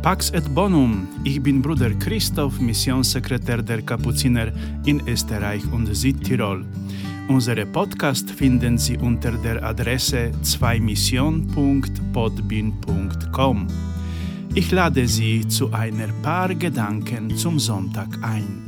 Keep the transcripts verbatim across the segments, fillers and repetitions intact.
Pax et Bonum, ich bin Bruder Christoph, Missionssekretär der Kapuziner in Österreich und Südtirol. Unsere Podcast finden Sie unter der Adresse zwei mission punkt podbean punkt com. Ich lade Sie zu ein paar Gedanken zum Sonntag ein.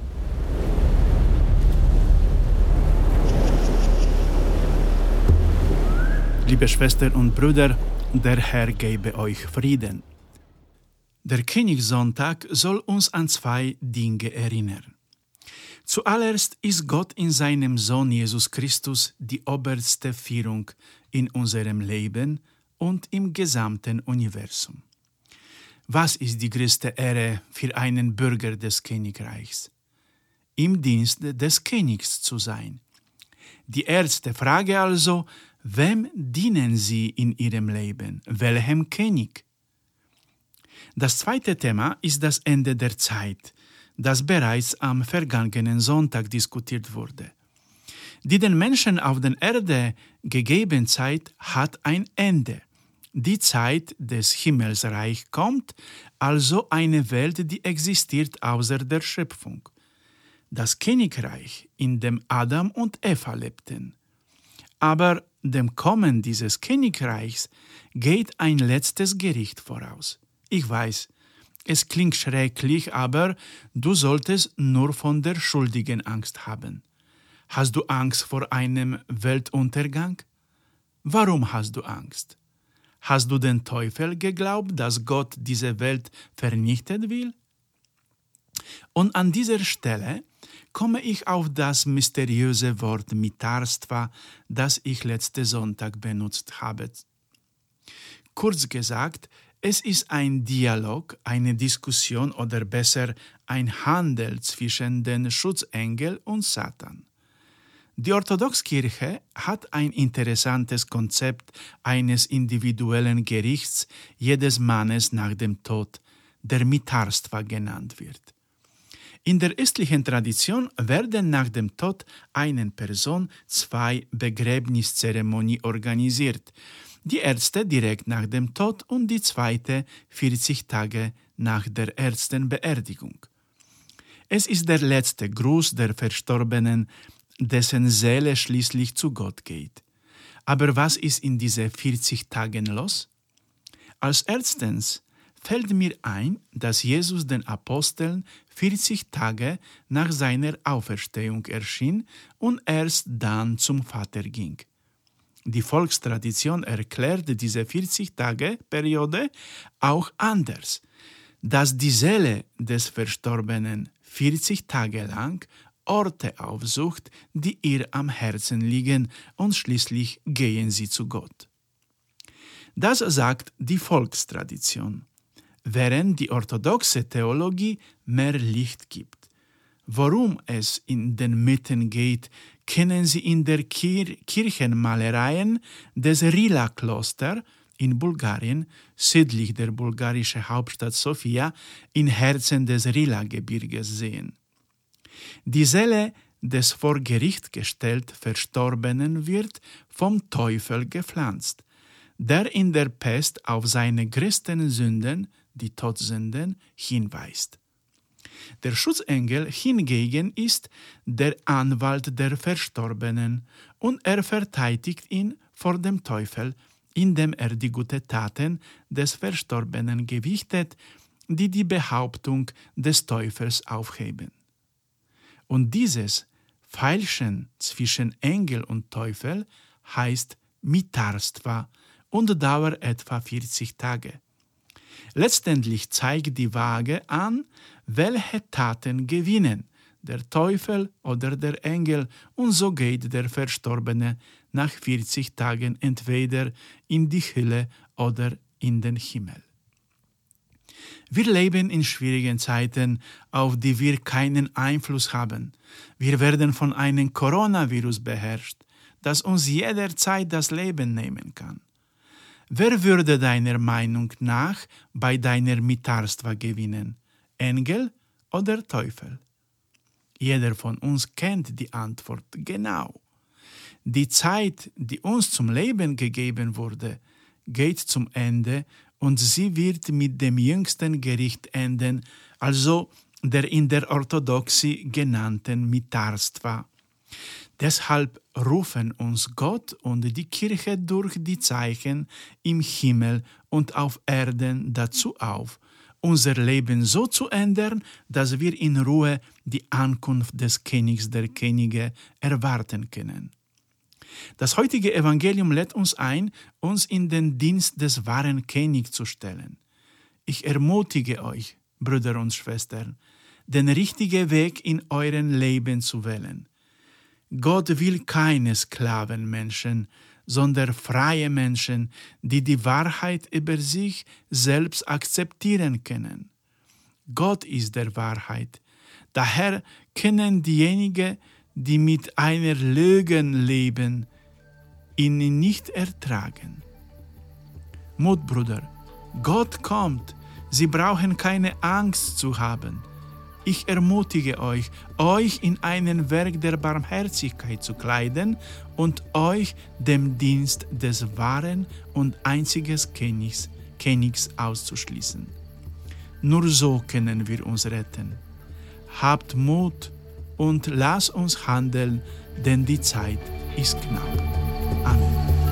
Liebe Schwestern und Brüder, der Herr gebe euch Frieden. Der Königssonntag soll uns an zwei Dinge erinnern. Zuallererst ist Gott in seinem Sohn Jesus Christus die oberste Führung in unserem Leben und im gesamten Universum. Was ist die größte Ehre für einen Bürger des Königreichs? Im Dienst des Königs zu sein. Die erste Frage also: Wem dienen Sie in Ihrem Leben? Welchem König? Das zweite Thema ist das Ende der Zeit, das bereits am vergangenen Sonntag diskutiert wurde. Die den Menschen auf der Erde gegebene Zeit hat ein Ende. Die Zeit des Himmelsreichs kommt, also eine Welt, die existiert außer der Schöpfung. Das Königreich, in dem Adam und Eva lebten. Aber dem Kommen dieses Königreichs geht ein letztes Gericht voraus. Ich weiß, es klingt schrecklich, aber du solltest nur von der Schuldigen Angst haben. Hast du Angst vor einem Weltuntergang? Warum hast du Angst? Hast du den Teufel geglaubt, dass Gott diese Welt vernichten will? Und an dieser Stelle komme ich auf das mysteriöse Wort Mitarstva, das ich letzten Sonntag benutzt habe. Kurz gesagt, es ist ein Dialog, eine Diskussion oder besser ein Handel zwischen den Schutzengel und Satan. Die Orthodoxkirche hat ein interessantes Konzept eines individuellen Gerichts jedes Mannes nach dem Tod, der Mitarstva genannt wird. In der östlichen Tradition werden nach dem Tod einer Person zwei Begräbniszeremonien organisiert. Die erste direkt nach dem Tod und die zweite vierzig Tage nach der ersten Beerdigung. Es ist der letzte Gruß der Verstorbenen, dessen Seele schließlich zu Gott geht. Aber was ist in diesen vierzig Tagen los? Als erstens fällt mir ein, dass Jesus den Aposteln vierzig Tage nach seiner Auferstehung erschien und erst dann zum Vater ging. Die Volkstradition erklärt diese vierzig-Tage-Periode auch anders, dass die Seele des Verstorbenen vierzig Tage lang Orte aufsucht, die ihr am Herzen liegen, und schließlich gehen sie zu Gott. Das sagt die Volkstradition, während die orthodoxe Theologie mehr Licht gibt. Worum es in den Mythen geht, kennen Sie in der Kir- Kirchenmalereien des Rila-Kloster in Bulgarien, südlich der bulgarischen Hauptstadt Sofia, im Herzen des Rila-Gebirges sehen. Die Seele des vor Gericht gestellt Verstorbenen wird vom Teufel gepflanzt, der in der Pest auf seine größten Sünden, die Todsünden, hinweist. Der Schutzengel hingegen ist der Anwalt der Verstorbenen und er verteidigt ihn vor dem Teufel, indem er die guten Taten des Verstorbenen gewichtet, die die Behauptung des Teufels aufheben. Und dieses Feilschen zwischen Engel und Teufel heißt Mitarstva und dauert etwa vierzig Tage. Letztendlich zeigt die Waage an, welche Taten gewinnen, der Teufel oder der Engel, und so geht der Verstorbene nach vierzig Tagen entweder in die Hölle oder in den Himmel. Wir leben in schwierigen Zeiten, auf die wir keinen Einfluss haben. Wir werden von einem Coronavirus beherrscht, das uns jederzeit das Leben nehmen kann. Wer würde deiner Meinung nach bei deiner Mitarstva gewinnen? Engel oder Teufel? Jeder von uns kennt die Antwort genau. Die Zeit, die uns zum Leben gegeben wurde, geht zum Ende und sie wird mit dem jüngsten Gericht enden, also der in der Orthodoxie genannten Mitarstva. Deshalb rufen uns Gott und die Kirche durch die Zeichen im Himmel und auf Erden dazu auf, unser Leben so zu ändern, dass wir in Ruhe die Ankunft des Königs der Könige erwarten können. Das heutige Evangelium lädt uns ein, uns in den Dienst des wahren Königs zu stellen. Ich ermutige euch, Brüder und Schwestern, den richtigen Weg in eurem Leben zu wählen. Gott will keine Sklavenmenschen, sondern freie Menschen, die die Wahrheit über sich selbst akzeptieren können. Gott ist der Wahrheit. Daher können diejenigen, die mit einer Lüge leben, ihn nicht ertragen. Mut, Bruder, Gott kommt. Sie brauchen keine Angst zu haben. Ich ermutige euch, euch in ein Werk der Barmherzigkeit zu kleiden und euch dem Dienst des wahren und einzigen Königs, Königs auszuschließen. Nur so können wir uns retten. Habt Mut und lasst uns handeln, denn die Zeit ist knapp. Amen.